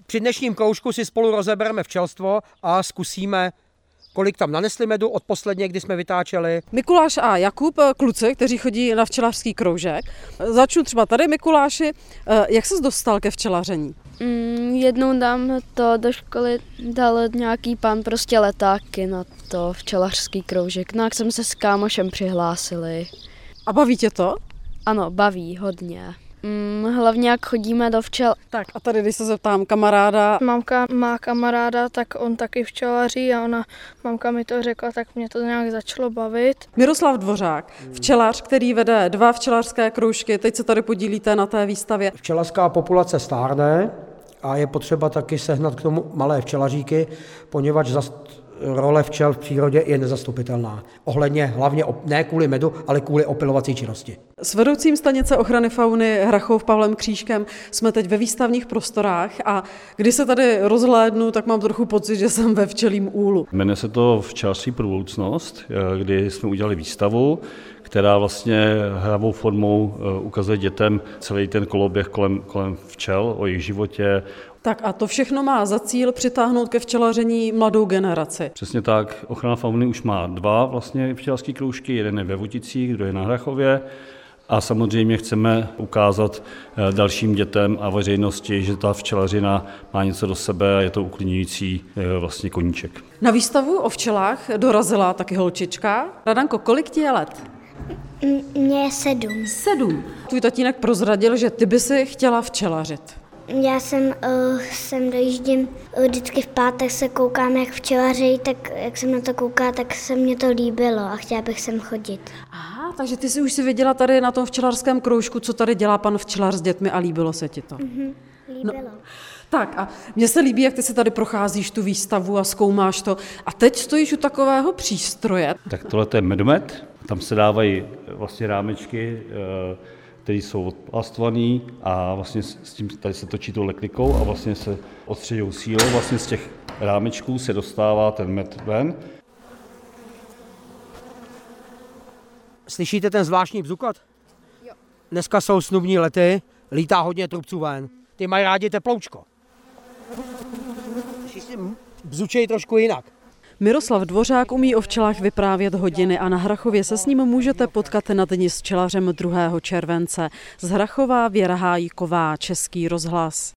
Při dnešním kroužku si spolu rozebereme včelstvo a zkusíme, kolik tam nanesli medu od posledně, kdy jsme vytáčeli. Mikuláš a Jakub, kluci, kteří chodí na včelařský kroužek. Začnu třeba tady, Mikuláši. Jak ses dostal ke včelaření? Jednou dám to do školy, dal nějaký pán prostě letáky na to včelařský kroužek. No jak jsme se s kámošem přihlásili. A baví tě to? Ano, baví hodně. Hlavně jak chodíme do včel. Tak a tady, když se zeptám kamaráda. Mamka má kamaráda, tak on taky včelaří a mamka mi to řekla, tak mě to nějak začalo bavit. Miroslav Dvořák, včelař, který vede 2 včelařské kroužky, teď se tady podílíte na té výstavě. Včelařská populace stárne a je potřeba taky sehnat k tomu malé včelaříky, poněvadž role včel v přírodě je nezastupitelná. Ohledně hlavně ne kvůli medu, ale kvůli opylovací činnosti. S vedoucím stanice ochrany fauny Hrachov Pavlem Křížkem jsme teď ve výstavních prostorách a když se tady rozhlédnu, tak mám trochu pocit, že jsem ve včelím úlu. Jmenuje se to Včelařství pro budoucnost, kdy jsme udělali výstavu, která vlastně hravou formou ukazuje dětem celý ten koloběh kolem včel, o jejich životě. Tak a to všechno má za cíl přitáhnout ke včelaření mladou generaci. Přesně tak. Ochrana fauny už má 2 vlastně včelařské kroužky, jeden je ve Voticích, druhý je na Hrachově. A samozřejmě chceme ukázat dalším dětem a veřejnosti, že ta včelařina má něco do sebe a je to uklidňující vlastně koníček. Na výstavu o včelách dorazila taky holčička. Radanko, kolik ti je let? Mně je 7. 7. Tvůj tatínek prozradil, že ty by si chtěla včelařit. Já sem dojíždím vždycky v pátek, se koukám, jak včelaří, tak jak jsem na to koukala, tak se mně to líbilo a chtěla bych sem chodit. Aha, takže ty si už si viděla tady na tom včelařském kroužku, co tady dělá pan včelař s dětmi a líbilo se ti to? Líbilo. No, tak a mně se líbí, jak ty si tady procházíš tu výstavu a zkoumáš to. A teď stojíš u takového přístroje. Tak tohle je medomet, tam se dávají vlastně rámečky, které jsou odplastované a vlastně s tím tady se točí tou leklikou a vlastně se odstřežou sílou. Vlastně z těch rámečků se dostává ten med ven. Slyšíte ten zvláštní bzukat? Jo. Dneska jsou snubní lety, lítá hodně trubců ven. Ty mají rádi teploučko. Bzučej trošku jinak. Miroslav Dvořák umí o včelách vyprávět hodiny a na Hrachově se s ním můžete potkat na dni s včelařem 2. července. Z Hrachova Věra Hájková, Český rozhlas.